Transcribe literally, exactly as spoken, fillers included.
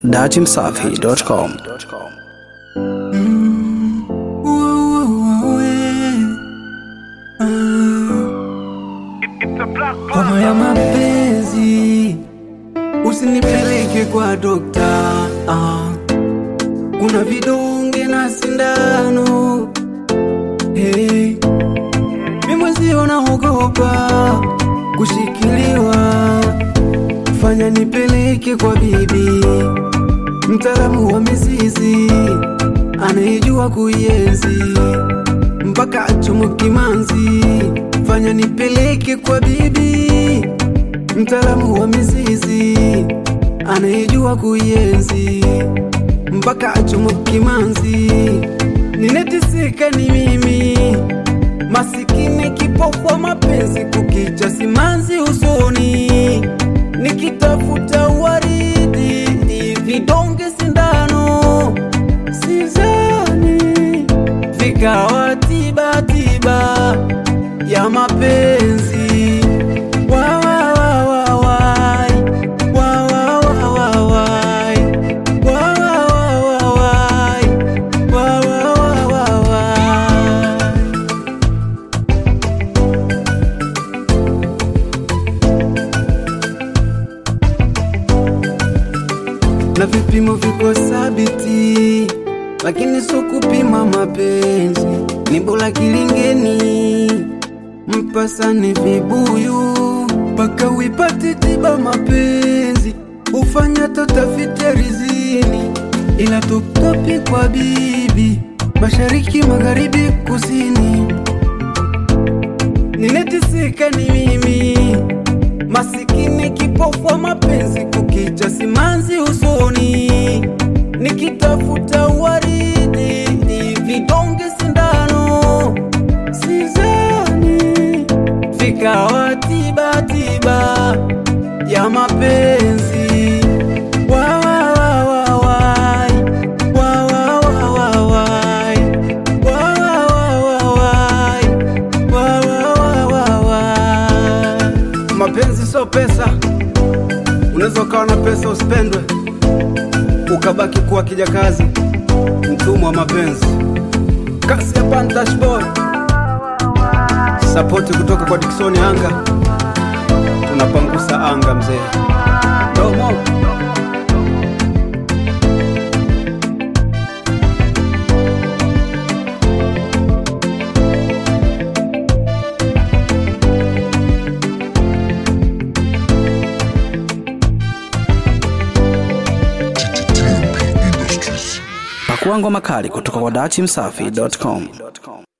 dati msafi dot com. Mm. Whoa, whoa, yeah. Ah. Homa ya mapenzi usinipeleke kwa dokta. Ah. Kuna vidonge na sindano. Hey. Mimi mwenzio naogopa kushikiliwa. Fanya nipeleke kwa bibi, mtaalamu wa mizizi, anayejua kuienzi mpaka achomoke manzi. Fanya nipeleke kwa bibi, mtaalamu wa mizizi, anayejua kuienzi mpaka achomoke manzi. Nineteseka ni mimi, masikini kipofu wa mapenzi, kukicha simanzi usoni, nikitafuta waridi, vidonge sindano, sizani vikawa tiba tiba ya mapenzi. Wa wa wa wa wai, wa wa wa wa wai, wa wa wa wa wai, wa wa wa wa wai. Na vipimo viko sabiti, lakini sio kupima mapenzi. Ni bora kilingeni, mpasane vibuyu mpaka uipate tiba mapenzi. Ufanya totafite rizini, ila tukopi kwa bibi, mashariki magharibi kusini. Nineteseka ni mimi, masikini kipofu wa mapenzi, kukicha simanzi usoni, nikitafuta waridi, vidonge sindano, sizani vikawa tiba tiba ya mapenzi. Wa wa wa wa wai, wa wa wa wa wai, wa wa wa wa wai, wa wa wa wa wai. Mapenzi sio pesa. Unaweza ukawa na pesa usipendwe, ukabaki kuwa kijakazi, mtumwa wa mapenzi. Kasi ya Pantash Boy, support kutoka kwa Dickson Anga. Tunapangusa anga mzee. Domo. Pakua ngoma kali kutoka kwa dati msafi dot com.